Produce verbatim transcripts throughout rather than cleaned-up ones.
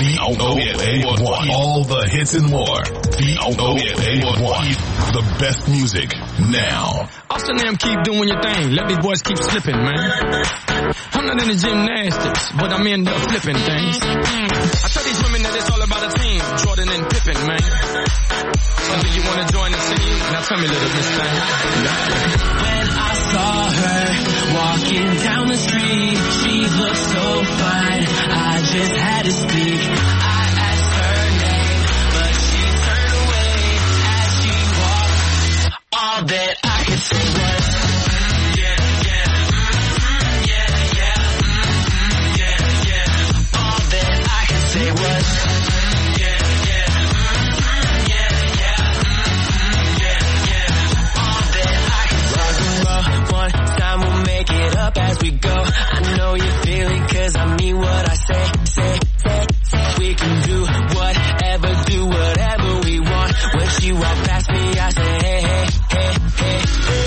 V O A one. All the hits and more. V O A one. The best music now. Austin them keep doing your thing. Let these boys keep slipping, man. I'm not into gymnastics, but I'm into flipping things. I tell these women that it's all about a team. Jordan and Pippen, man. So do you want to join the team? Now tell me, little Miss Thing. When I saw her walking down the street, she looked so fine, I just had to speak. I asked her name, but she turned away as she walked. All that I could say was, yeah, yeah, yeah, yeah, yeah, yeah. All that I could say was, yeah, yeah, yeah, yeah, yeah, yeah. All that I could say was, one time we'll make it up as we go. I know you feel it cause I mean what I say, say, say, say. We can do whatever, do whatever we want. When she walk past me I say hey, hey, hey, hey, hey.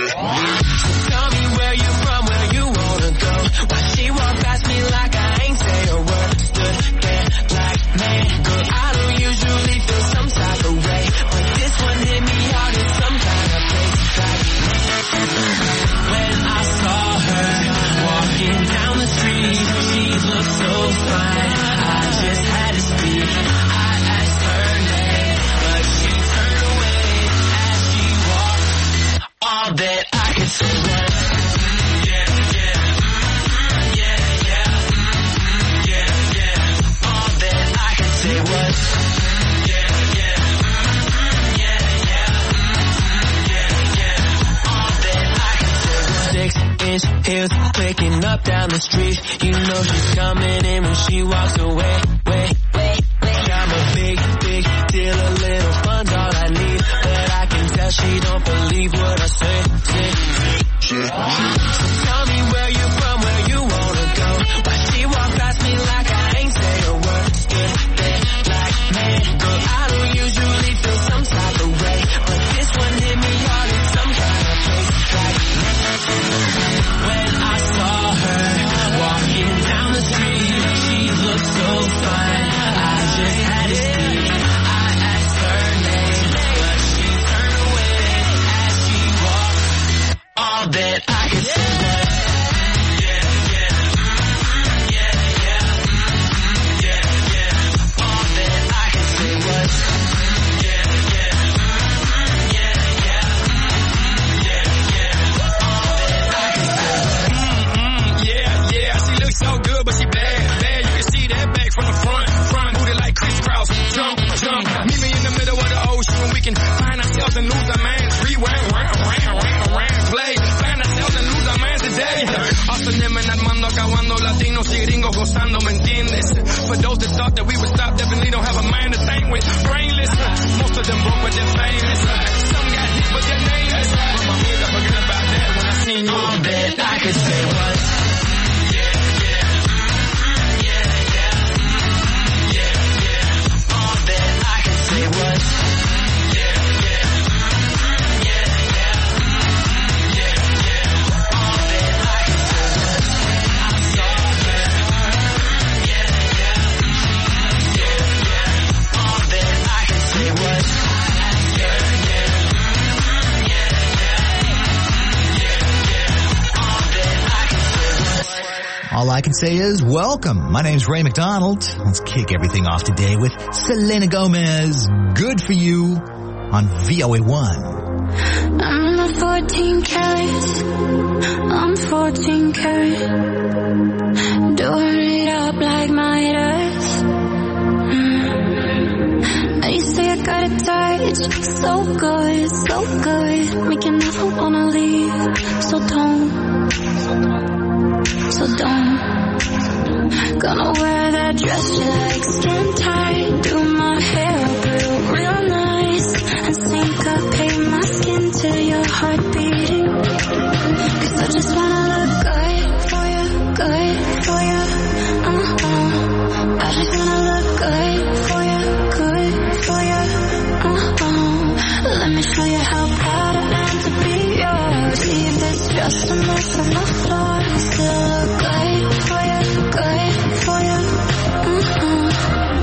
So tell me where you from, where you wanna go. Why she walk past me like I ain't say a word. Stood there like man, girl, I don't usually feel some type of way, but this one hit me hard in some kind of place. Like when I saw her walking down the street, she looked so fine, I just had to speak. I asked her name, but she turned away as she walked. All that I could say was, yeah, yeah, yeah, yeah, yeah, yeah. All that I could say was, yeah, yeah, yeah, yeah, yeah, yeah. All that I could say was, six inch heels clicking up down the street. You know she's coming in when she walks away. Wait, wait, wait. I'm a big, big deal. A little fun's all I need, but I can tell she don't believe what I say. Say, say. So tell me where you from, where you wanna go. Why she walk past me like I ain't say a word. Stood there like man, girl, I don't usually feel some type of way, but this one hit me hard in some kind of place. Like when I saw her walking down the street, she looked so fine, I just had to speak. I asked her name, but she turned away as she walked. All that I could say was, yeah, yeah, yeah, yeah, yeah, yeah. All that I could say was, yeah, yeah, yeah, yeah, yeah, yeah. All that I could say was, Mm-mm, yeah, yeah, she looks so good, but she bad, bad. You can see that back from the front, front booty like crisscross. Jump, jump, meet me in the middle of the ocean when we can find ourselves and lose our minds. Rewind, round, round, round, round, play, find ourselves and lose our minds today. Austin them and Armando acabando, latinos y gringos gozando, ¿me entiendes? For those that thought that we would stop, definitely don't have a mind to think with. Brainless, most of them broke but they're famous. Some got hit but they're nameless. But my head, I forget about that when I seen you. all that I could say was, yeah, yeah, yeah, yeah, yeah, yeah. All that I could say was, yeah, yeah, yeah, yeah, yeah, yeah. All that I could say was, I saw her, yeah, yeah, yeah, yeah. All that I could say was, yeah, yeah, yeah, yeah, yeah, yeah. All that I could say was. All I can say is welcome. My name's Ray McDonald. Let's kick everything off today with Selena Gomez, Good For You, on V O A one. I'm not fourteen carats, I'm fourteen karat. Doing it up like Midas. Mm. Now you say I got a touch, so good, so good. Make you never wanna leave, so don't, so don't. Gonna wear that dress you like, skin tight. Do my hair up real, real nice, and syncopate my skin to your heart beating. Cause I just wanna look good for you, good for you. Uh-huh. I just wanna look good for you, good for you. Uh-huh. Let me show you how proud I am to be yours. Leave this just a mess on the floor. Still look good for you, good for you. Uh-huh.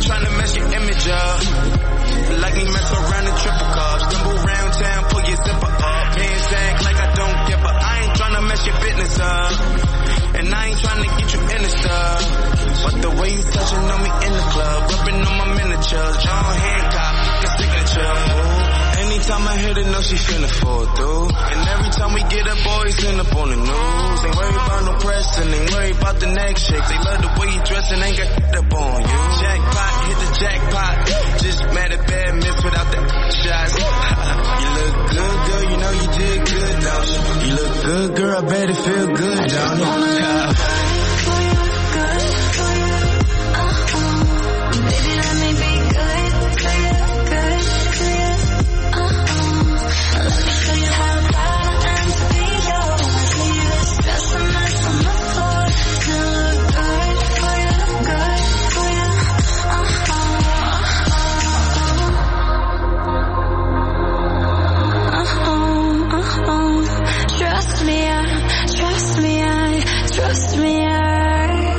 trying to mess your image up. Like me mess around in triple cups. Stumble round town, pull your zipper up. Pants act like I don't give a. I ain't trying to mess your business up. And I ain't trying to get you in the stuff. But the way you touching on me in the club, rubbing on my miniatures, John Hancock, the signature. Ooh. Anytime I hit it, know she finna fall through. And every time we get up, boys end up on the news. Ain't worried about no press and ain't worried about the next chick. They love the way you dress and ain't got hit up on you. Jackpot, hit the jackpot. Just mad at bad miss without the shots. You look good, girl, you know you did good, don't you? You look good, girl, I bet it feel good, don't you? Trust me, I, trust me, I, trust me, I.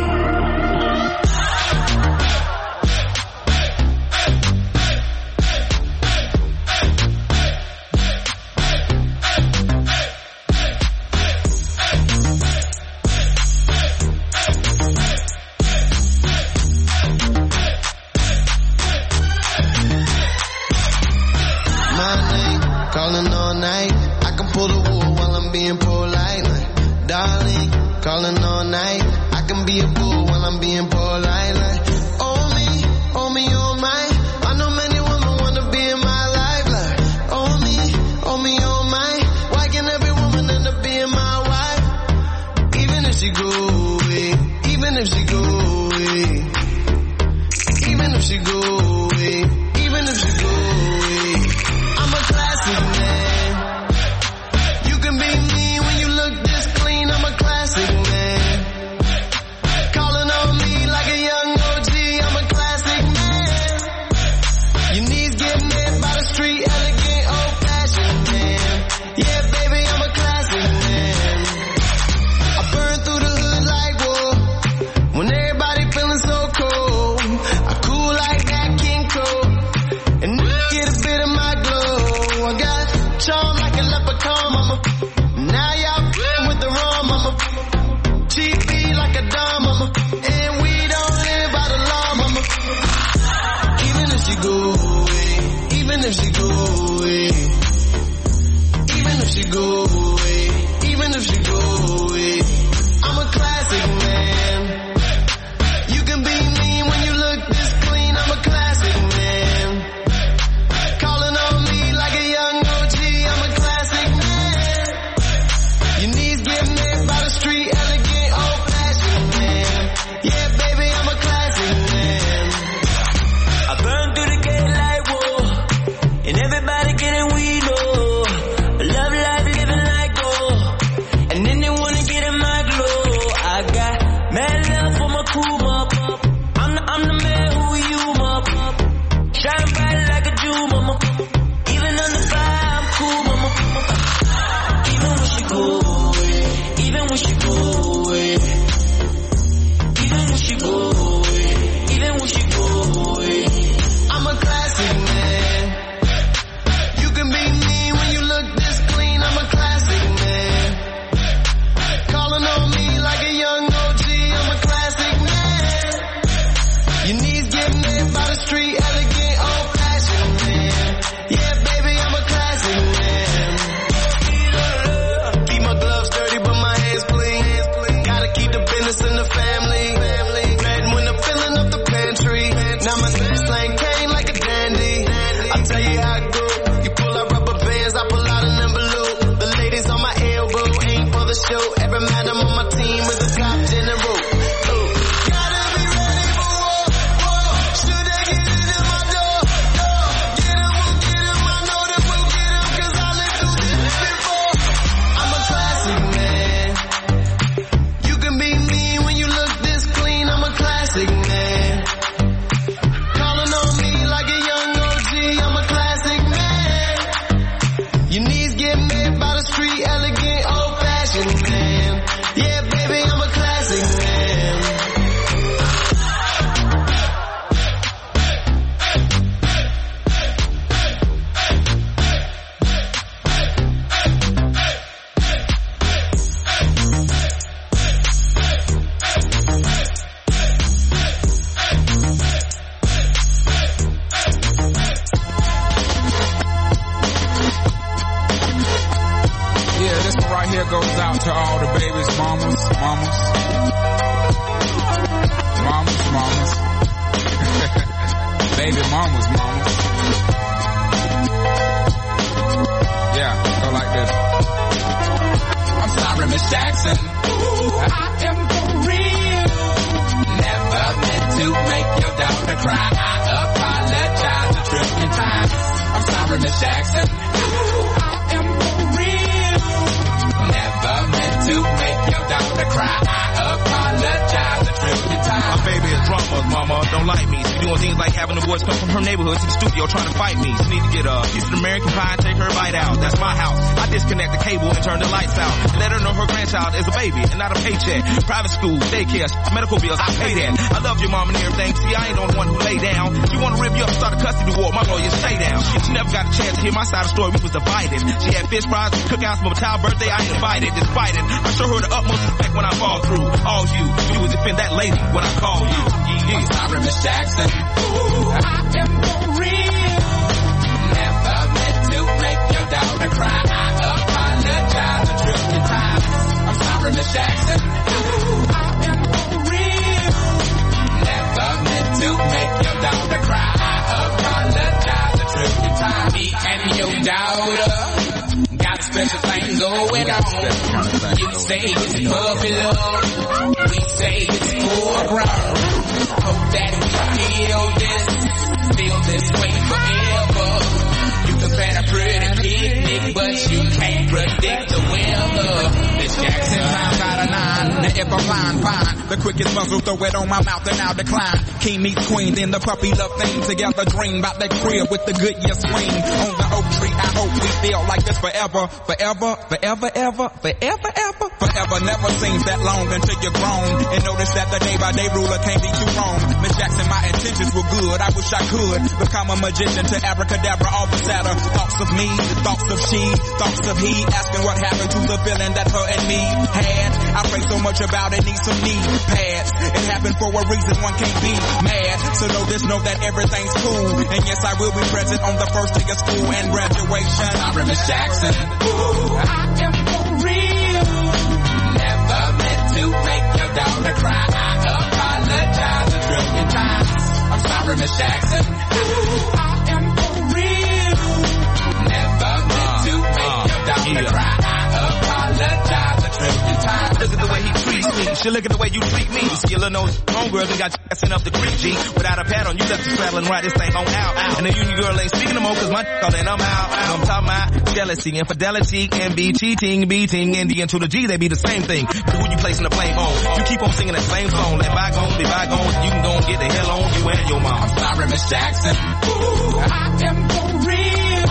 My name, calling all night. I can pull the wool while I'm being polite. Like, darling, calling all night. I can be a bull while I'm being polite. Like, oh me, oh me, oh my. I know many women wanna be in my life. Like, oh me, oh me, oh my. Why can every woman end up being my wife? Even if she go away, even if she go away, even if she go away, even if she go away. I'm a classic man. You can be me when you look this clean. I'm a classic man. Calling on me like a young O G. I'm a classic man. Your knees get met by the street, elegant, old-fashioned man. Yeah, baby, I'm a classic man. I burn through the hood like whoa. When everybody feeling so cold, I cool like that King Cole. And get a bit of my glow. I got charm like a leprechaun, mama. Now y'all f***ing with the wrong, mama. Cheap beat like a dime, mama. And we don't live by the law, mama. Even if she go away, even if she go away, even if she go away, even if she go away, I'm a classic man. You can be me when you look this clean. I'm a classic man. Calling on me like a young O G. I'm a classic man. Your knees get met by the street, elegant, old-fashioned man. Yeah, baby, I'm a classic man. I burn through the gate like whoa, and everybody getting weed, oh. Love life, living like gold, and then they wanna get in my glow. I got mad love for my crew, mop. I'm the, I'm the man who you, mop. Shine bright like a Jew, mama. Even on the fire, I'm cool, mama. Even when she go away, even when she go away, even when she go away, even when she go away. I'm a classic man. You can be me when you look this clean. I'm a classic man. Calling on me like a young O G. I'm a classic man. Your knees get met by the street, elegant, old-fashioned man. Yeah, baby, I'm a classic man. Keep my gloves dirty, but my hands clean. Gotta keep the business in the family. Red when I'm filling up the pantry. Now my slang came like a dandy. I tell you how it go. You pull out rubber bands, I pull out an envelope. The ladies on my elbow ain't for the show. Every madam on my team is a top general. Ooh. Gotta be ready for war, war. Should they get it in my door? No. Get 'em, we'll get 'em. I know that we'll get 'em, 'cause I lived through this before. I'm a classic man. You can be me when you look this clean. I'm a classic man. Calling on me like a young O G. I'm a classic man. Your knees get met by the street, elegant, old-fashioned man. Yeah, baby, I'm a classic man. mamas. Mamas, mamas. Baby mamas, mamas. Yeah, go like this. I'm sorry, Miss Jackson. Ooh, I am for real. Never meant to make your daughter cry. I apologize a trillion times. I'm sorry, Miss Jackson. Ooh, I am for real. Never meant to make your daughter cry. I apologize a trillion times. My baby is drama, mama, don't like me. She doing things like having the boys come from her neighborhood to the studio trying to fight me. She need to get a piece of American pie and take her bite out. That's my house. I disconnect the cable and turn the lights out. And let her know her grandchild is a baby and not a paycheck. Private school, daycare, medical bills, I pay that. I love your mom and everything. See, I ain't the one who lay down. She wanna rip you up and start a custody war. My lawyers stay down. She, she never got a chance to hear my side of the story. We was divided. She had fish fries, cookouts for my child's birthday. I ain't invited. Despite it, I show her the utmost respect when I fall through. All you, you would defend that lady when I call you. Yeah. I'm sorry, Miss Jackson. Ooh, I am for real. Never meant to make your daughter cry. I apologize a trillion times. I'm sorry, Miss Jackson. Ooh, I am for real. Never meant to make your daughter cry. I apologize a trillion times. Me and your daughter got special things going on. You say it's puppy love. We say it's foreground. Hope that we feel this, feel this way forever. You can plan a pretty picnic, but you can't predict the weather. Miss Jackson times out of nine. Now if I'm lying, fine. The quickest muzzle, throw it on my mouth and I'll decline. King meets queen, then the puppy love thing. Together dream about that crib with the good year swing. On the oak tree, I hope we feel like this forever. Forever, forever, ever, forever, ever. Forever never seems that long until you're grown. And notice that the day by day ruler can't be too wrong. Miss Jackson, my intentions were good. I wish I could become a magician to abracadabra all the sadder. Thoughts of me, thoughts of she, thoughts of he. Asking what happened to the feeling that her and me had. I pray so much about it, need some knee pads. It happened for a reason, one can't be mad. So know this, know that everything's cool. And yes, I will be present on the first day of school and graduation. Sorry, Miss Jackson. Ooh, I am for real. Never meant to make your daughter cry. I apologize a trillion times. I'm sorry, Miss Jackson. Ooh, I am for real. Never meant to make your daughter cry. I apologize a trillion times. Look at the way he treats me. She look at the way you treat me. Skillin' those homegirls and got you sent up the creek, G. Without a pad on, you left the straddle and ride this thing on out. And the union girl ain't speaking no more cause my on and I'm out. I'm talking about jealousy, infidelity, and be cheating, beating, and the N to the G, they be the same thing. But who you placing the blame on? You keep on singing that same song. Let bygones be bygones. You can go and get the hell on you and your mom. I'm sorry, Miss Jackson. Ooh, I am for real.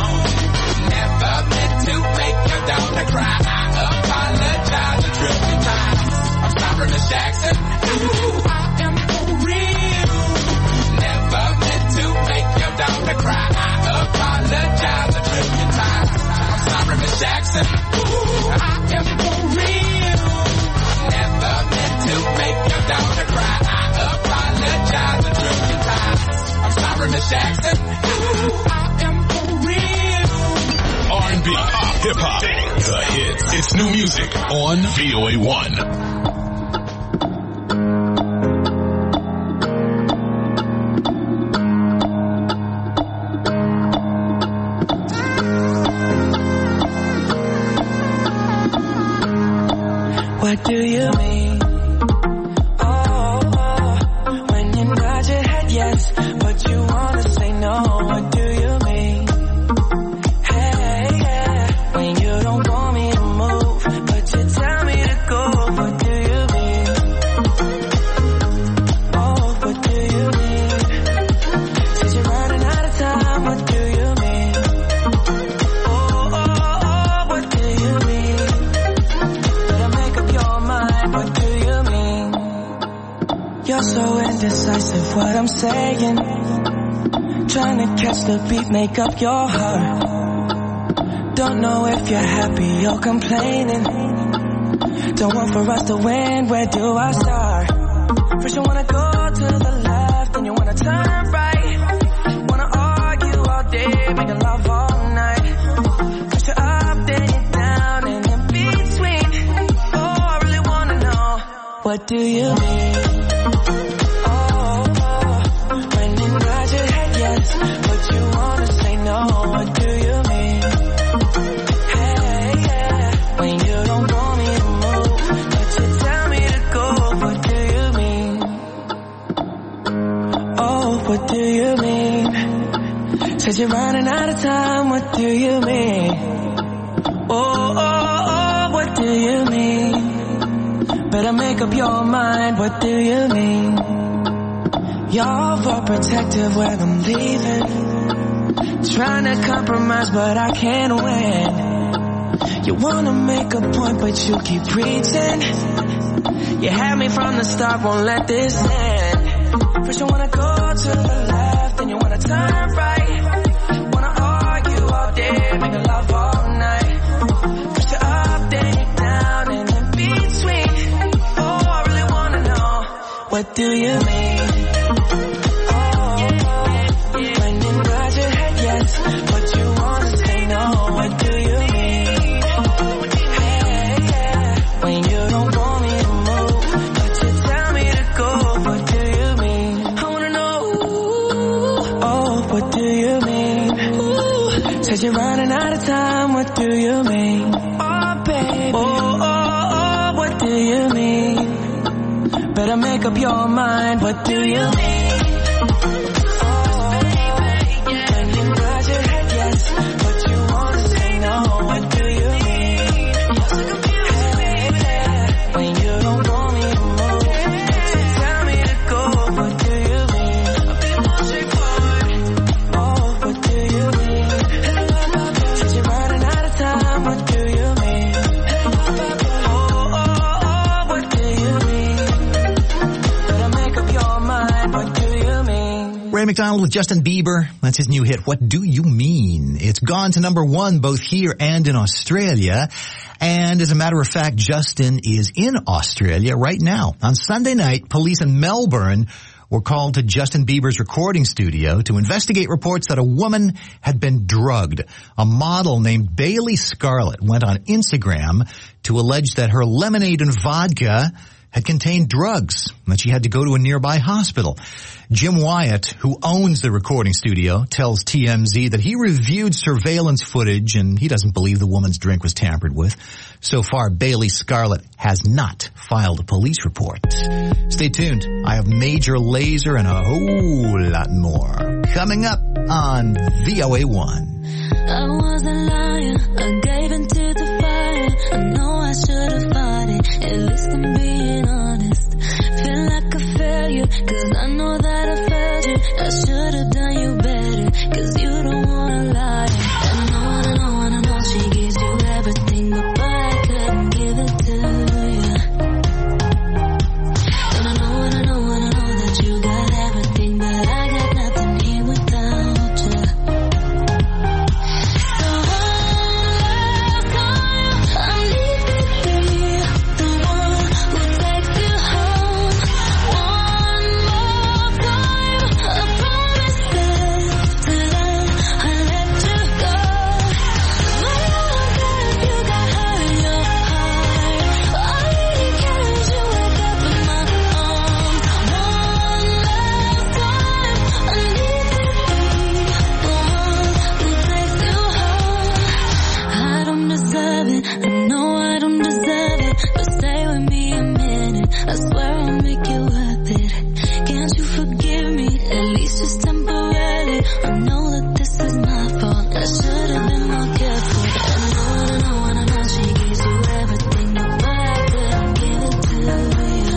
Never meant to make your daughter cry. I apologize a trillion times. I'm sorry, Miss Jackson. Ooh, I am for real. Never meant to make your daughter cry. I apologize a trillion times. I'm sorry, Miss Jackson. Ooh, I am for real. Never meant to make your daughter cry. I apologize a trillion times. I'm sorry, Miss Jackson. Ooh, I am for real. R and B, pop, hip hop, the hits. It's new music on V O A one. What do you mean? Oh, oh, when you nod your head yes, but you wanna say no. What do you mean? Hey, yeah, when you don't want me to move, but you tell me to go. What do you mean? Oh, what do you mean? Since you're running out of time, what do you mean? Oh, oh, oh, what do you mean? What do you mean? You're so indecisive, what I'm saying. Trying to catch the beat, make up your heart. Don't know if you're happy or complaining. Don't want for us to win, where do I start? First you wanna go to the left, then you wanna turn right. Wanna argue all day, making love all night. First you're up, then you're down, and in between. Oh, I really wanna know what do you mean? Oh, oh, when you nod your head yes, but you wanna say no, what do you mean? Hey, yeah, when you don't want me to move, but you tell me to go, what do you mean? Oh, what do you mean? Said you're running out of time, what do you mean? Oh, oh, oh, what do you mean? Better make up your mind, what do you mean? You're overprotective when I'm leaving, trying to compromise but I can't win. You wanna make a point but you keep preaching. You had me from the start, won't let this end. First you wanna go to the left, then you wanna turn right. Wanna argue all day, make love all night. First you're up, then you're down, and in between. Oh, I really wanna know, what do you mean? Oh, when you nod your head yes, but you wanna say no, what do you mean? Hey, yeah, when you don't want me to move, but you tell me to go, what do you mean? I wanna know, oh, what do you mean? Ooh, said you're running out of time, what do you mean? Oh, baby, oh, oh, oh, what do you mean? Better make up your mind, what do you mean? Ray McDonald with Justin Bieber. That's his new hit, What Do You Mean? It's gone to number one both here and in Australia. And as a matter of fact, Justin is in Australia right now. On Sunday night, police in Melbourne were called to Justin Bieber's recording studio to investigate reports that a woman had been drugged. A model named Bailey Scarlett went on Instagram to allege that her lemonade and vodka had contained drugs, and that she had to go to a nearby hospital. Jim Wyatt, who owns the recording studio, tells T M Z that he reviewed surveillance footage and he doesn't believe the woman's drink was tampered with. So far, Bailey Scarlett has not filed a police report. Stay tuned. I have Major Lazer and a whole lot more coming up on V O A one. I wasn't lying, I gave into the fire. I know I should have fought it, at least I'm being honest. Feel like a failure, cause I know that I failed you. I should have done you better, cause you don't wanna lie. I know, I know, I know, she gives you everything, but boy, I couldn't give it to you. And I know, and I know, and I know that you got everything, but I got nothing here without you. So last time, I need to be the one who takes you home. One more time, I promise that till I let you go. My love, that you got hurt in your heart. All you need is you wake up in my arms. One last time, I need to be the one who takes you home. I don't deserve it, I know I don't deserve it, but stay with me a minute, I swear I'll make it worth it. Can't you forgive me, at least just temporarily? I know that this is my fault, I should have been more careful. I know, I know, I know, she gives you everything, but boy, I couldn't give it to you.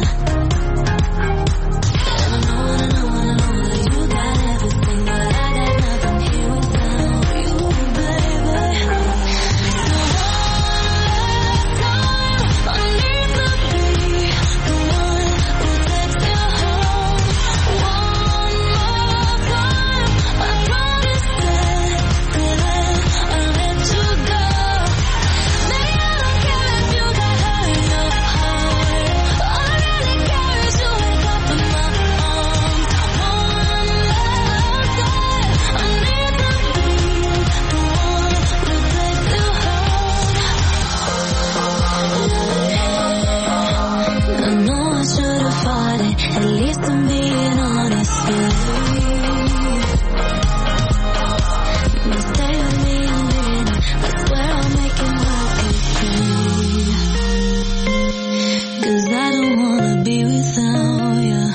And I know, I know, I know that you got everything, but I got nothing here without you, baby. So one last time, I need to be the one fight it. At least I'm being honest with you. You stay with me a minute. I swear I'll make it work with me. 'Cause I don't wanna be without you.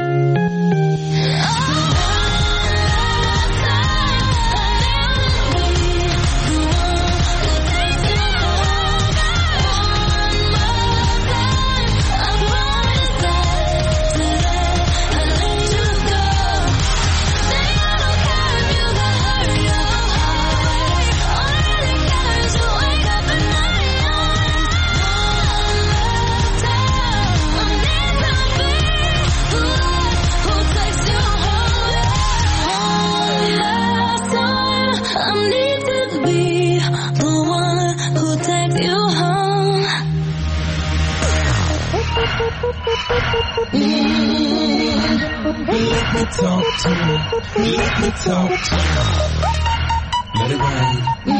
Let me talk to you. Let me talk to you. Let it rain.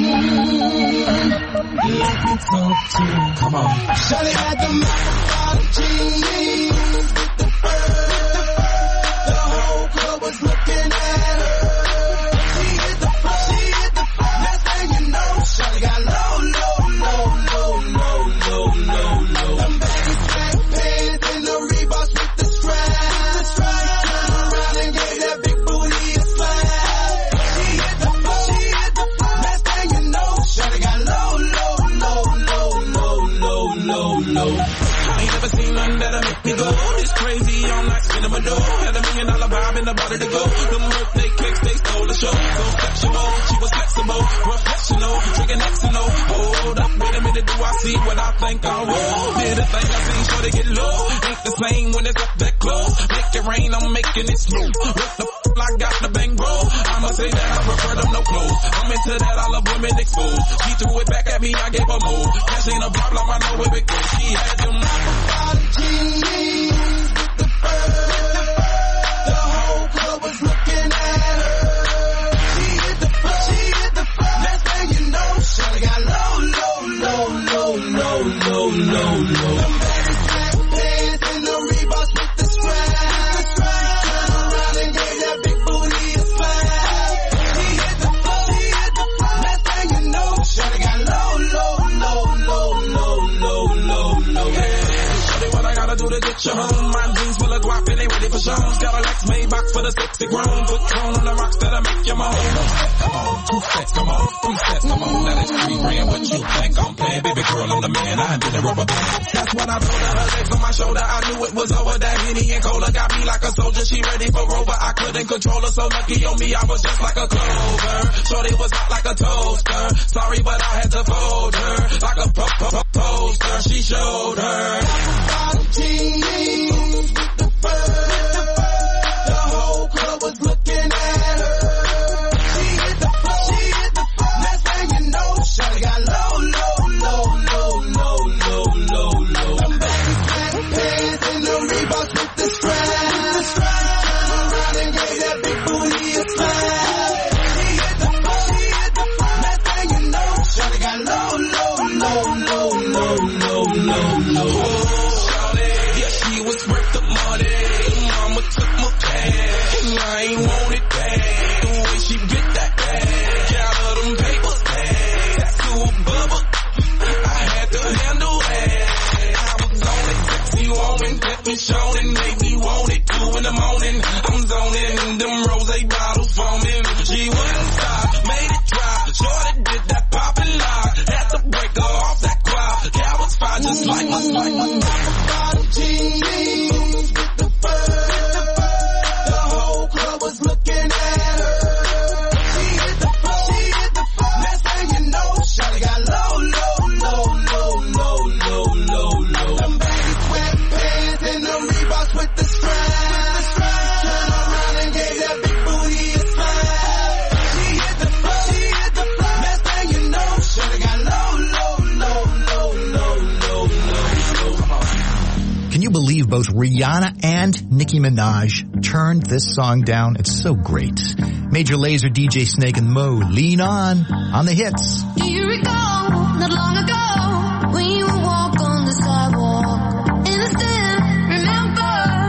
Let me talk to you. Come on. Shawty had the mouth jeans, the fur, the whole club was looking at her. She hit the floor, she hit the floor. Next thing you know, Shawty got low, low, low, low, low, low, low, low. Them baggy black pants and the Reeboks with the strap, the strap. Turn around and gave that big booty a slap. She hit the floor, she hit the floor. Next thing you know, Shawty got low, low, low, low, low, low, low, low. I ain't never seen nothing that'll make me go. It's crazy, I'm like spinning my dough. Had a million dollar vibe in the body to go. Them birthday cakes, they stole the show. So sexual, she was flexible, professional, drinking X and O. Hold up, wait a minute, do I see what I think I will? Did a thing I seen, sure they get low. Ain't the same when it's up that close. Make it rain, I'm making it smooth. What the f***, I got the bang bro. I'ma say that I prefer them no clothes. I'm into that, I love women exposed. She threw it back at me, I gave her move. Cash ain't a problem, I know where it goes. She had them jeans, the fur, the whole club was looking at her. She hit the floor, she hit the floor. Next thing you know, Shawty got low, low, low, low, low, low, low, low. Them baggy black pants and the Reeboks with the strap, the strap. Turn around and gave that big booty a slap. She hit the floor, she hit the floor. Next thing you know, Shawty got low, low, low, low, low, low, low, low. what I gotta do to get you home. My jeans full of guap and they ready for shows. Got a Lex Maybach for the sexy grown. Put tone on the rocks that'll make you moan. Come on, two steps, come on, three steps, come on. Now that's three grand. What you think I'm playing? Baby girl, I'm the man. I did a rubber band. That's when I told her her legs on my shoulder. I knew it was over. That Henny and Cola got me like a soldier. She ready for Rover. I couldn't control her. So lucky on me, I was just like a clover. Shorty was hot like a toaster. Sorry, but I had to fold her like a po po po poster. She showed her. Jeans with the fur, the whole club was looking at her. She hit the floor, she hit the floor. Next thing you know, shawty got low, low, low, low, low, low, low, low. Them baggy black pants and the Reeboks with the strap, the strap. Turn around and gave that big booty a slap. She hit the floor, she hit the floor. Next thing you know, shawty got low, low, low, low, low, low, low, low. Was worth the money, mama took my cash, and I ain't want it bad, the way she get that ass, got all them papers bad, tattoo a bubble, I had to handle that, I was on it, sexy woman, let me show it, made me want it, two in the morning, I'm zoning, them rose bottles foaming, she wouldn't stop, made it drop, shorty did that poppin' lock, had to break her off that quad, gal was fine just like my, like my, bottom jeans with the fur, the whole club was looking at her. She hit the floor, she hit the floor. Next thing you know, shawty got low, low, low, low, low, low, low, low. Them baggy sweatpants and the Reeboks with the strap, the strap. Turn around and gave that big booty a slap. She hit the floor, she hit the floor. Next thing you know, shawty got low, low, low, low, low, low, low. Come on. Can you believe both Rihanna and Nicki Minaj turned this song down? It's so great. Major Lazer, D J Snake, and Mo, Lean On, on the hits. Do you recall, not long ago, when you would walk on the sidewalk? Innocent, remember,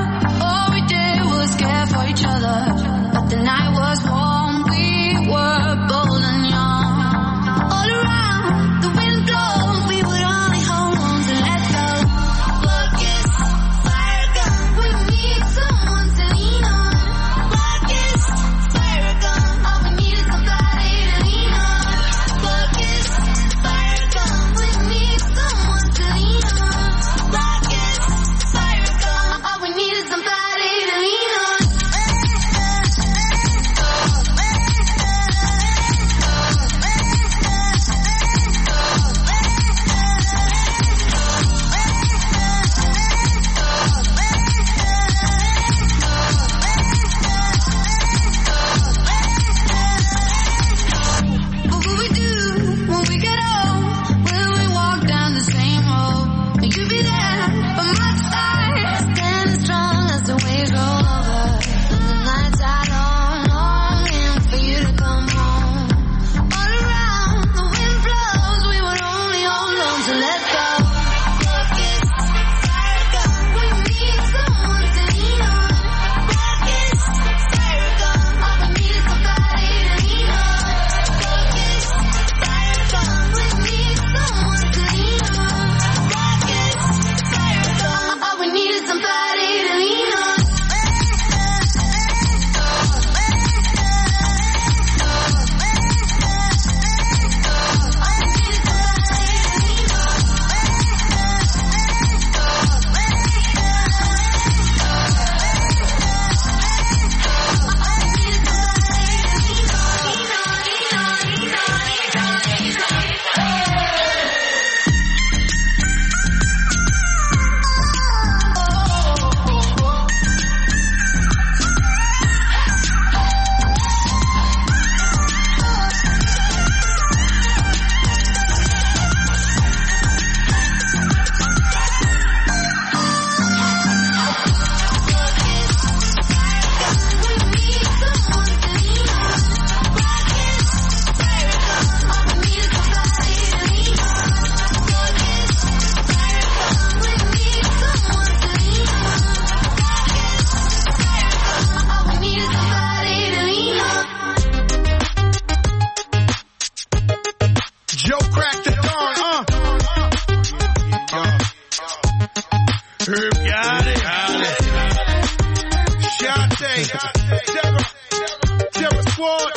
Shante, Terror, Terror Squad.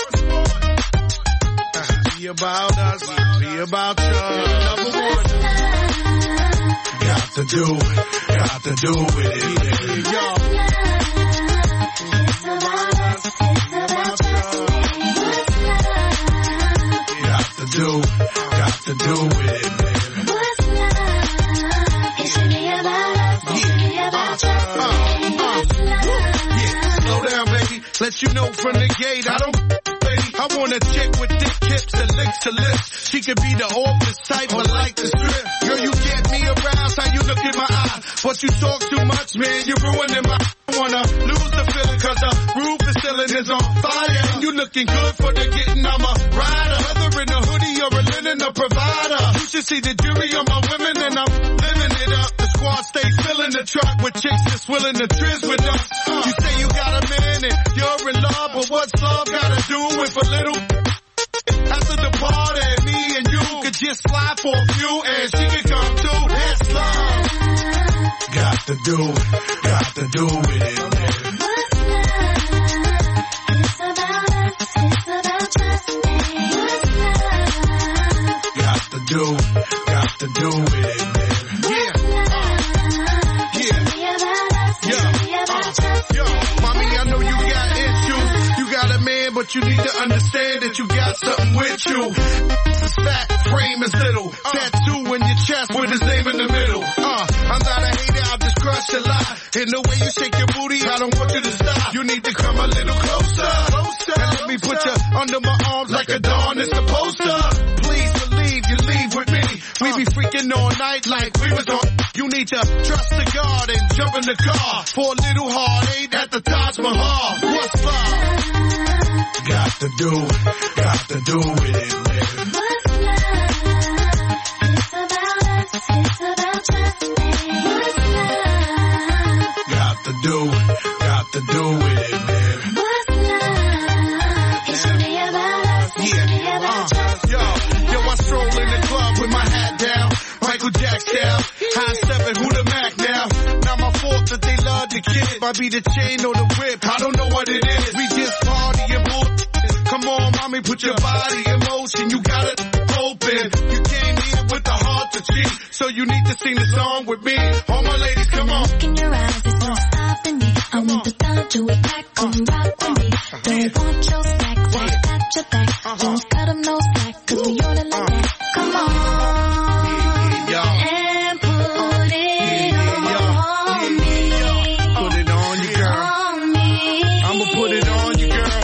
Be about us, be about you. Number one. Got to do, got to do with it, baby. Y'all. Got to do, got to do with it, baby. It should be about us, it should be about us. Slow down, baby. Let you know from the gate, I don't, baby. I want a chick with thick hips and licks to lips. She could be the office type, but like the strip. Girl, you get me aroused, how you look in my eye. But you talk too much, man, you're ruining my. I wanna lose the feeling, cause the roof the ceiling is on fire. And you looking good for the getting, I'm a rider. Whether in a hoodie or a linen, a provider. You should see the jury on my women, and I'm living it up. The squad stays filling the truck with chicks that's willing to trizz with us. You say you got a man and you're in love, but what's love gotta do with a little? After the party, me and you could just slide for a few, and she could come too. That's love. Got to do, got to do with it, man. What's love? It's about us, it's about trust me. What's love? Got to do, got to do with it, man. Yeah. But you need to understand that you got something with you. It's fat, frame is little. Uh, Tattoo in your chest with his name in the middle. Uh, I'm not a hater, I'll just crush a lot. In the way you shake your booty, I don't want you to stop. You need to come a little closer. closer and let me put you under my arms like a dawn is supposed to. Please believe you leave with me. We be freaking all night like we was on. You need to trust the God and jump in the car for a little heartache at the Taj Mahal. What's love? Got to do, got to do with it, man. What's love? It's about us, it's about trust me. What's love? Got to do, got to do with it, man. What's love? It should be about us, it should be about trust me. Yo, yo, I stroll in the club with my hat down, Michael Jackson, high seven, who the Mac now? Not my fault that they love the kid. Might be the chain or the whip, I don't know what it is. We just party and bull. Come on, mommy, put your body in motion. You got it open. You came here with the heart to cheat, so you need to sing the song with me. All my ladies, come on. Look in your eyes, there's no stopping me. I want the thought to attack, come rock with me. Don't want your stacks, I got your back. Don't cut them no slack, cause we on it like that. Come on, and put it on me. Put it on you, girl. On me. I'ma put it on you, girl.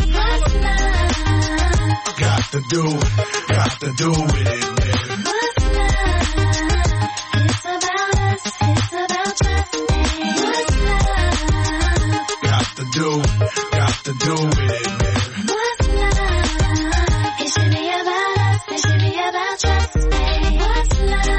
Got to do, got to do with it, man. What's love? It's about us, it's about trust me. What's love? Got to do, got to do with it, man. What's love? It should be about us, it should be about trust me. What's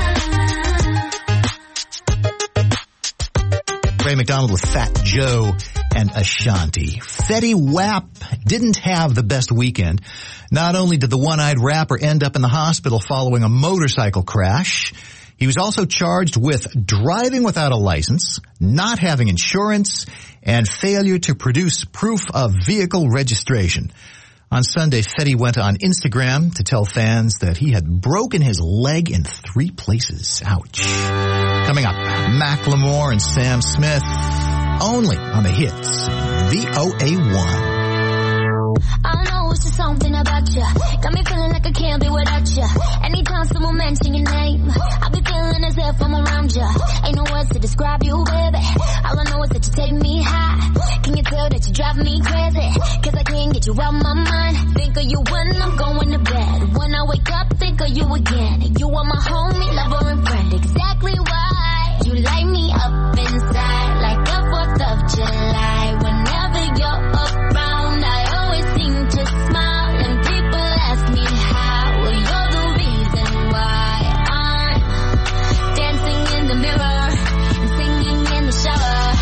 love? Ray McDonald with Fat Joe and Ashanti. Fetty Wap didn't have the best weekend. Not only did the one-eyed rapper end up in the hospital following a motorcycle crash, he was also charged with driving without a license, not having insurance, and failure to produce proof of vehicle registration. On Sunday, Fetty went on Instagram to tell fans that he had broken his leg in three places. Ouch. Coming up, Macklemore and Sam Smith, only on the hits, V O A one. I know it's just something about you. Got me feeling like I can't be without you. Anytime someone mention your name, I be feeling as if I'm around you. Ain't no words to describe you, baby. All I know is that you take me high. Can you tell that you drive me crazy? Cause I can't get you out my mind. Think of you when I'm going to bed. When I wake up, think of you again. You are my homie, lover, and friend. Exactly why you light me up inside like the fourth of July. Whenever you're around, I always seem to smile, and people ask me how. Well, you're the reason why I'm dancing in the mirror and singing in the shower.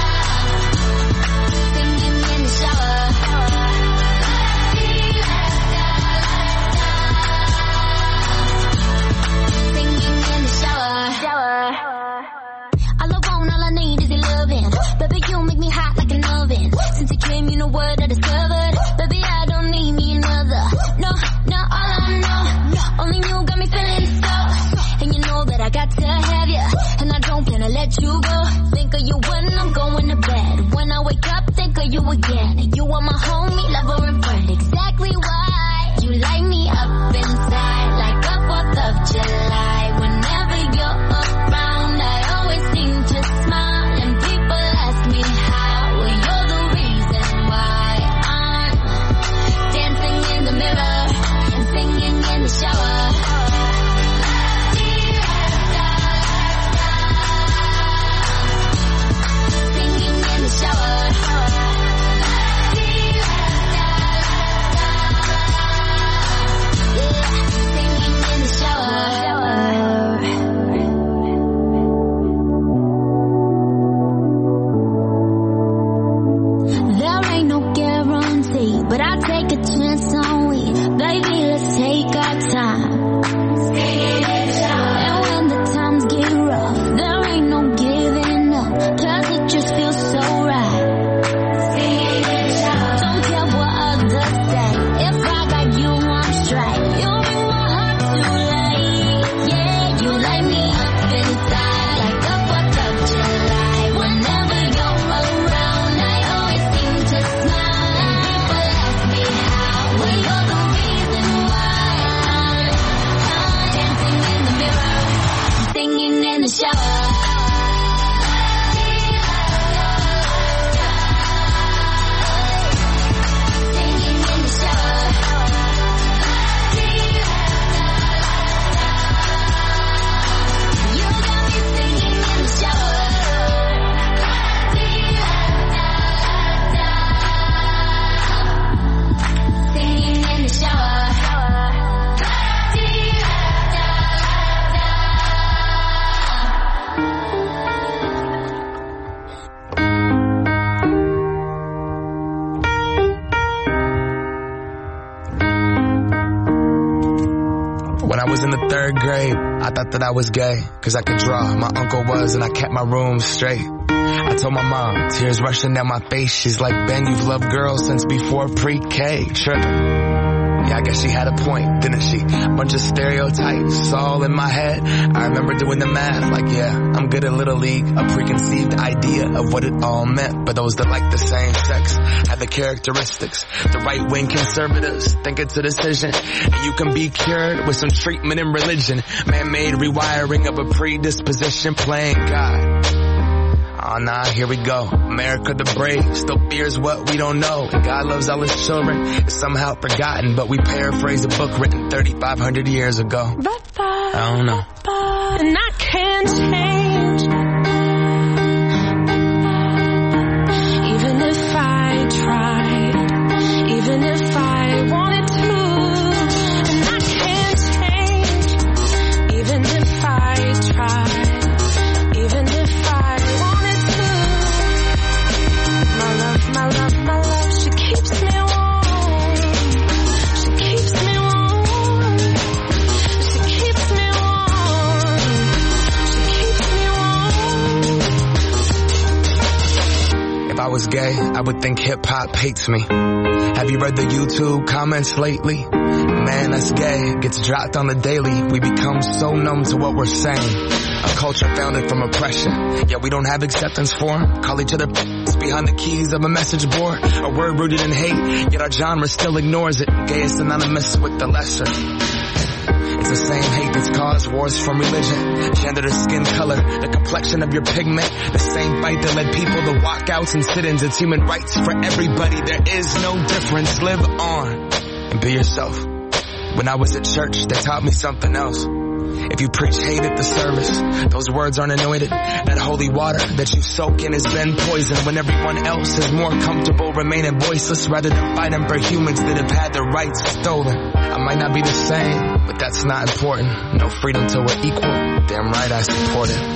Singing in the shower. I got to have you, and I don't plan to let you go. Think of you when I'm going to bed. When I wake up, think of you again. You are my homie, lover, and friend. Exactly why you light me up inside like a fourth of July. Whenever you're around, I always seem to smile, and people ask me how. Well, you're the reason why I'm dancing in the mirror and singing in the shower. But I take a chance on we, baby, let's take our time. And when the times get rough, there ain't no giving up, cause it just feels so right. Don't care what others say, if I got you, I'm straight. You make my heart too late, yeah, you light me up inside like a fourth of July. Whenever you're around, I always seem to smile. Well, you're the reason why I'm, I'm dancing in the mirror, singing in the shower. Singing in the shower. You got me singing in the shower. Singing in the shower. When I was in the third grade, I thought that I was gay, cause I could draw. My uncle was, and I kept my room straight. I told my mom, tears rushing down my face. She's like, Ben, you've loved girls since before pre-K. Tripping. Yeah, I guess she had a point, didn't she? Bunch of stereotypes all in my head. I remember doing the math, like, yeah, I'm good at Little League. A preconceived idea of what it all meant. But those that like the same sex have the characteristics. The right-wing conservatives think it's a decision, and you can be cured with some treatment in religion. Man-made rewiring of a predisposition, playing God. Oh nah, here we go. America the brave still fears what we don't know. And God loves all his children. It's somehow forgotten, but we paraphrase a book written thirty-five hundred years ago. I don't know. And I can't change. Even if I tried, even if I wanted to. And I can't change. Even if I tried, even if I wanted to. My love, my love, my love, she keeps me warm. She keeps me warm. She keeps me warm. She keeps me warm. If I was gay, I would think hip-hop hates me. Have you read the YouTube comments lately? Man, that's gay. Gets dropped on the daily. We become so numb to what we're saying. A culture founded from oppression. Yeah, we don't have acceptance for them. Call each other behind the keys of a message board. A word rooted in hate, yet our genre still ignores it. Gay is synonymous with the lesser. It's the same hate that's caused wars from religion, gender to skin color, the complexion of your pigment. The same fight that led people to walkouts and sit-ins. It's human rights for everybody. There is no difference. Live on and be yourself. When I was at church, they taught me something else. If you preach hate at the service, those words aren't anointed. That holy water that you soak in has been poisoned when everyone else is more comfortable remaining voiceless rather than fighting for humans that have had their rights stolen. I might not be the same, but that's not important. No freedom till we're equal. Damn right I support it.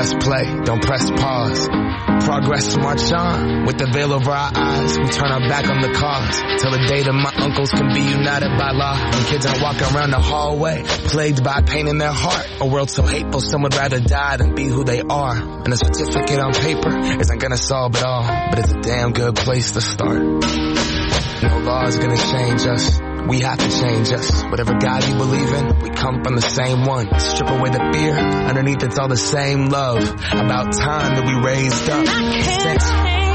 press play, don't press pause. Progress march on, with the veil over our eyes, we turn our back on the cause. Till the day that my uncles can be united by law. When kids aren't walking around the hallway, plagued by pain in their heart. A world so hateful, some would rather die than be who they are. And a certificate on paper isn't gonna solve it all, but it's a damn good place to start. No law is gonna change us. We have to change us. Whatever God you believe in, we come from the same one. Strip away the fear, underneath it's all the same love. About time that we raised up. Since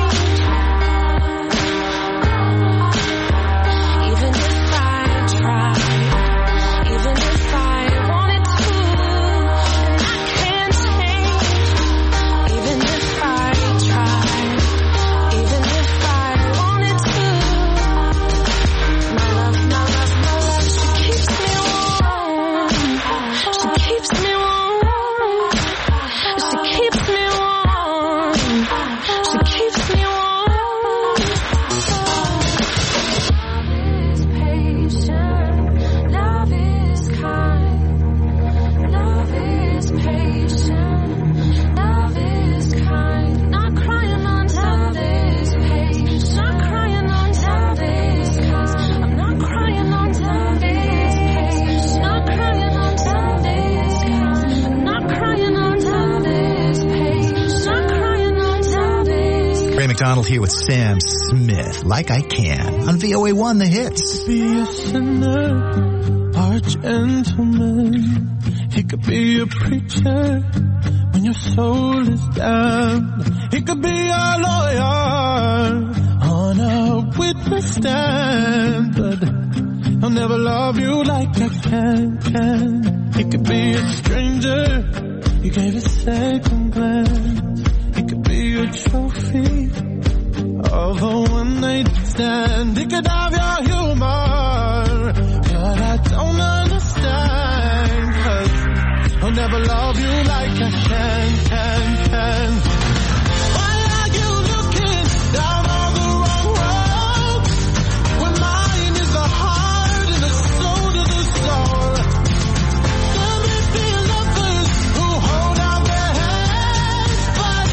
McDonald here with Sam Smith, Like I Can, on V O A one, The Hits. Be a sinner or a gentleman. He could be a preacher when your soul is down. He could be a lawyer on a witness stand, but he'll never love you like I can, can. He could be a stranger, you gave a second glance. He could be a trophy of a one-night stand. He could have your humor, but I don't understand, 'cause I'll never love you like I can, can, can. Why are you looking down on the wrong road, when mine is the heart and the soul to the soul? There may be lovers who hold out their hands, but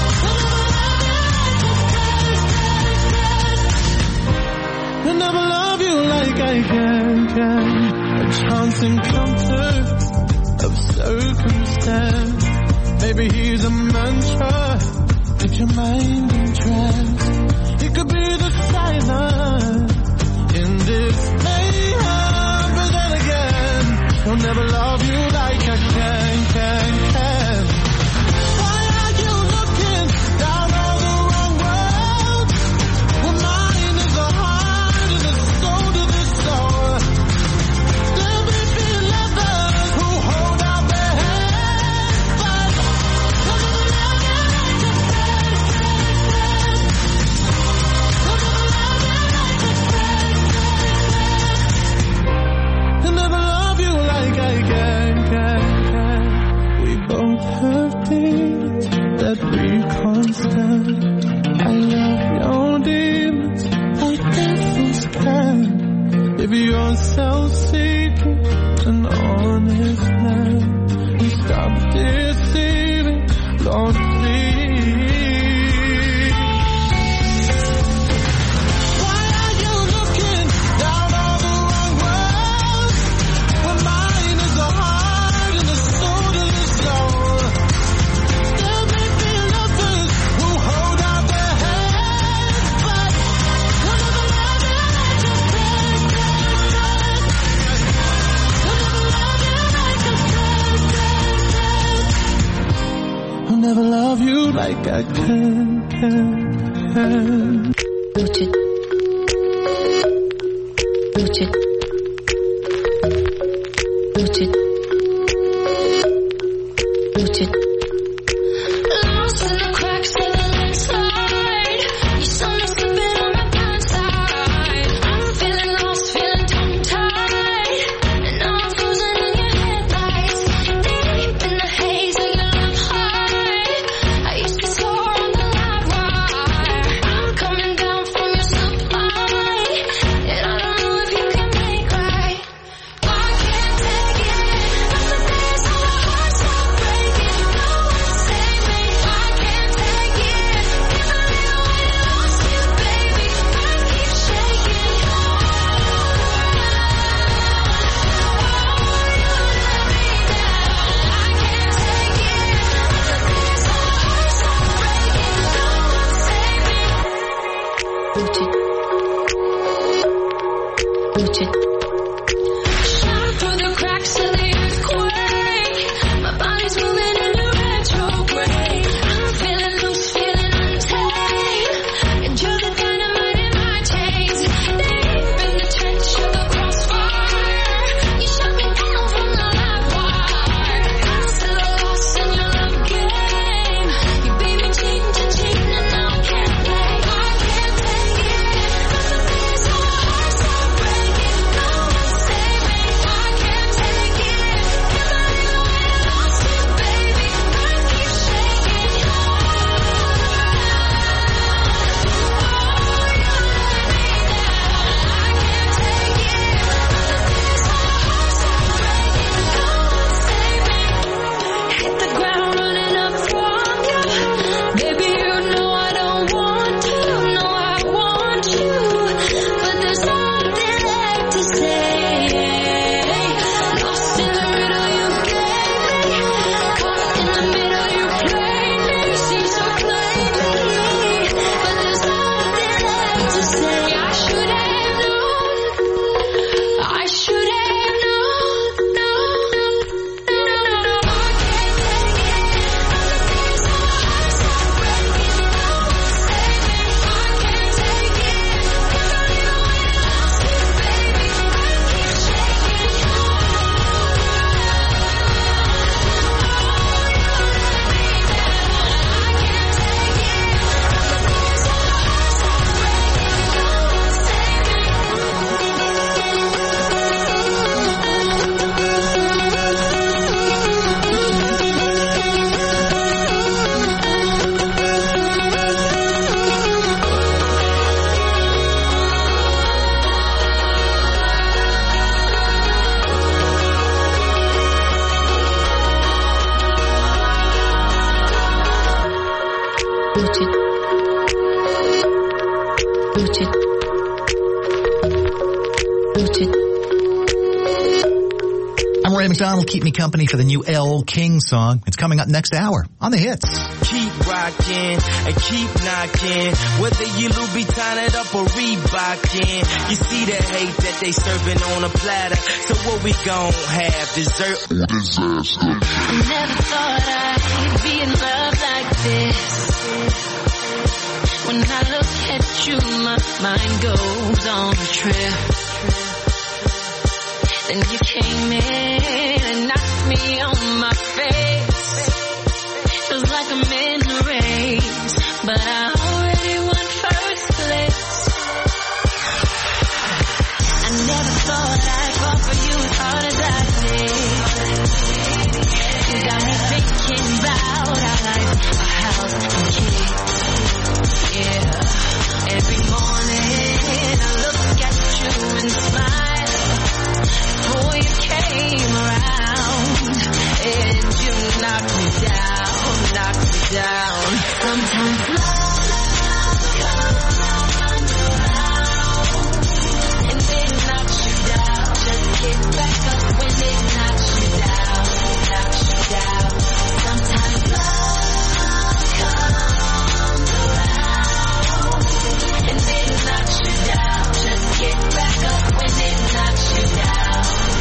I'll never love you like I can, can. A chance encounter of circumstance. Maybe he's a mantra, keep your mind in trance. He could be the silence in this mayhem, but then again, he'll never love you like I can, can, can. Why are you looking down on the wrong road, when mine is the heart and the soul to the soul? There may be lovers who hold out their hands, but I'll never love you like I can, can, can. I'll never love you like I can, can, can. I'll never love you like I can, can, can. We both have things that we can't stand. I love your demons like devils can. If you're self-seeking, an honest man, you stop deceiving, Lord, please. Why are you looking down on the wrong road, when mine is the heart and the soul to the soul? There may be lovers who hold out their hands, but I'll never love you like I can, can, can. I'll never love you like I can, can, can. I'll never love you like I can, can, can. Butcher. Butcher. Butcher. Butcher. Lost in the cracks of the landslide. You saw me slipping on my blind side. I'm feeling lost, feeling tongue-tied, and now I'm frozen in your headlights. Deep in the haze of your love high, I used to soar on the live wire. I'm coming down from your supply, and I don't know if you can make right. I can't take it. That's the days when my heart stopped breaking. Ray McDonald, keep me company for the new Elle King song. It's coming up next hour on the hits. Keep rocking and keep knocking. Whether you Louboutin it up or Reebokin. You see the hate that they serving on a platter. So what we gon' have? Dessert or disaster? I never thought I'd be in love like this. When I look at you, my mind goes on a trip. Then you came in and knocked me on my face. Feels like I'm in a race, but I already won first place. I never thought I'd fall for you as hard as I did. You got me thinking about our life, our house and kids. Yeah, every morning I look at you and smile. Before you came around, and you knocked me down, knocked me down. Sometimes love comes around, and it knocks you down. Just get back up when it knocks you down, knocks you down. Sometimes love comes around, and it knocks you down. Just get back up when it knocks you down.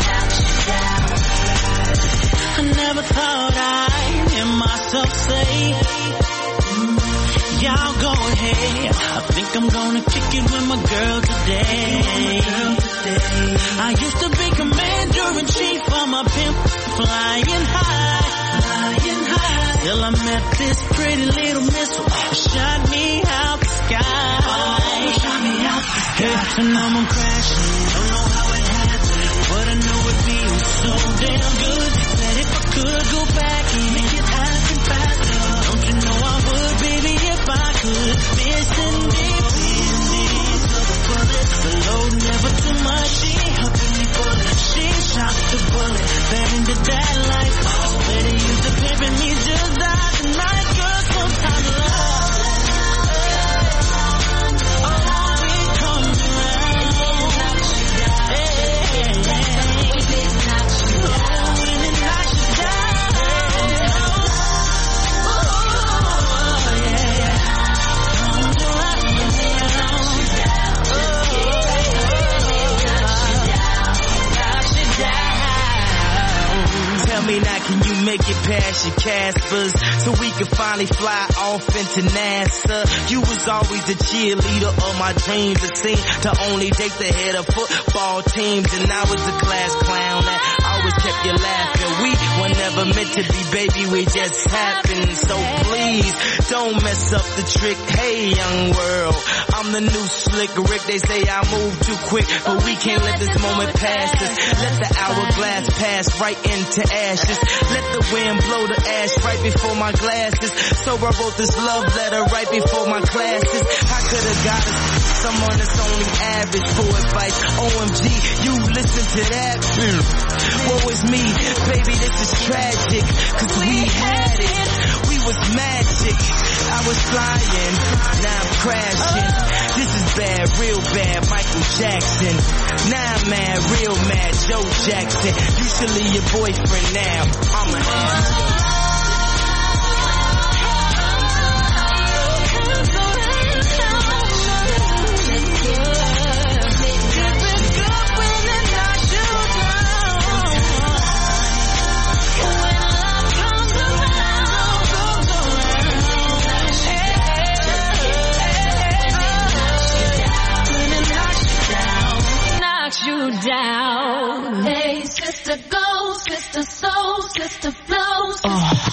I never thought I'd hear myself say, y'all go ahead. I think I'm gonna kick it with my girl today. I used to be commander-in-chief of my pimp, flying high, flying high. Till I met this pretty little missile, shot me out the sky. Oh, shot me out the sky. Hey, and now I'm crashing, don't know how it happened, but I know it feels so damn good. That if I could go back and make it happen faster, don't you know I would, baby, if I could. Missing deep in these other bullets, the load never too much. She helping me pull it, she shot the bullet, fell into that life. Oh, better use the pimp and me just die tonight, girl. Sometimes love. Me now, can you make it past your Caspers so we can finally fly off into NASA? You was always the cheerleader of my dreams. It seemed to only date the head of football teams, and I was the class clown that always kept you laughing. We were never meant to be, baby, we just happened. So please don't mess up the trick. Hey, young world, I'm the new slick Rick. They say I move too quick, but we can't let this moment pass us. Let the hourglass pass right into ash. Let the wind blow the ash right before my glasses. So I wrote this love letter right before my classes. I could have got us someone that's only average for advice. O M G, you listen to that? Mm. Woe is me, baby, this is tragic. Cause we had it, we was magic. I was flying, now I'm crashing. This is bad, real bad, Michael Jackson. Now I'm mad, real mad, Joe Jackson. You should leave your boyfriend now. I'm an ass. You down. Hey, sister, go, sister, soul, sister, flow, sister. Oh.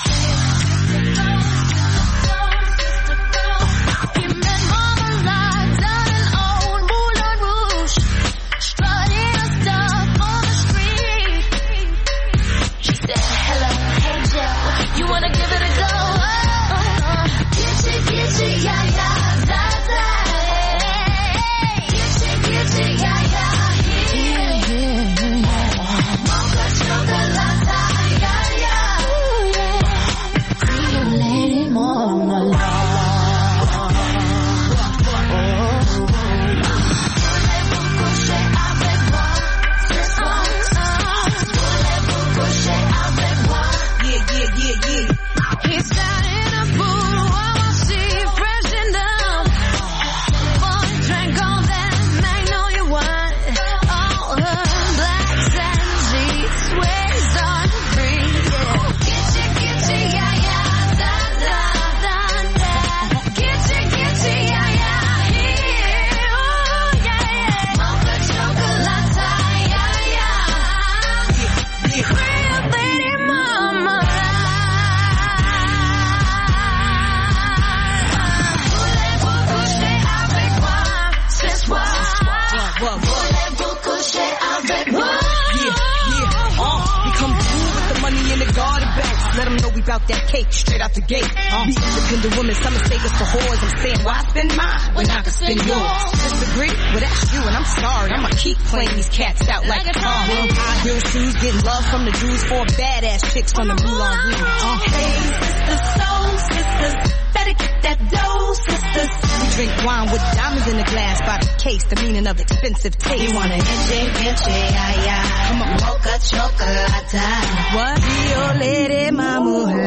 about that cake straight out the gate. Uh. We independent women, some mistake us for whores. I'm saying, why spend mine when I can spend yours? Disagree? Well, that's you, and I'm sorry. I'ma keep playing these cats out like a car. High heel shoes, getting love from the Jews, for badass chicks from the Moulin Rouge. Uh. Hey, sisters, soul sisters, better get that dough, sisters. We drink wine with diamonds in the glass by the case, the meaning of expensive taste. You want an inche, inche, ay, ay. Come on. Mocha chocolate. What? Rio Lady Mama. One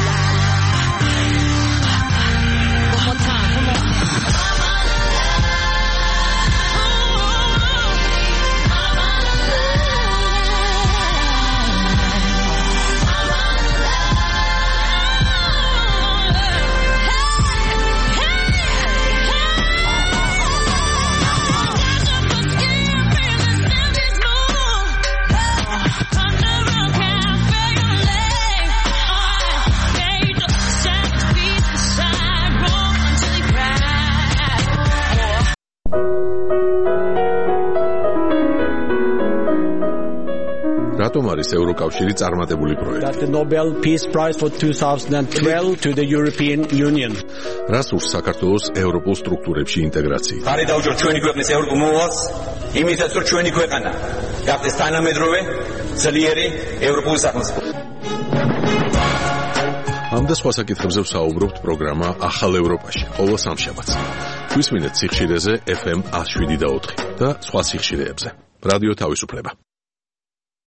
more time, come on. რატომ არის ევროკავშირი წარმატებული პროექტი? That the Nobel Peace Prize for twenty twelve to the European Union. რას ურს საქართველოს ევროპულ სტრუქტურებში ინტეგრაცია? ხარი დაუჯეროთ ჩვენი ქვეყნის ევროპულ მოვალს, იმითაც რომ ჩვენი ქვეყანა გახდეს თანამედროვე, ძლიერი ევროპული სახელმწიფო. ამ და სხვა საკითხებზე ვსაუბრობთ პროგრამა ახალ ევროპაში, ყოველ სამშაბათს. გვისმინეთ სიხშირეზე ეფ ემ one oh seven და ოთხი და სხვა სიხშირეებზე. რადიო თავისუფლება.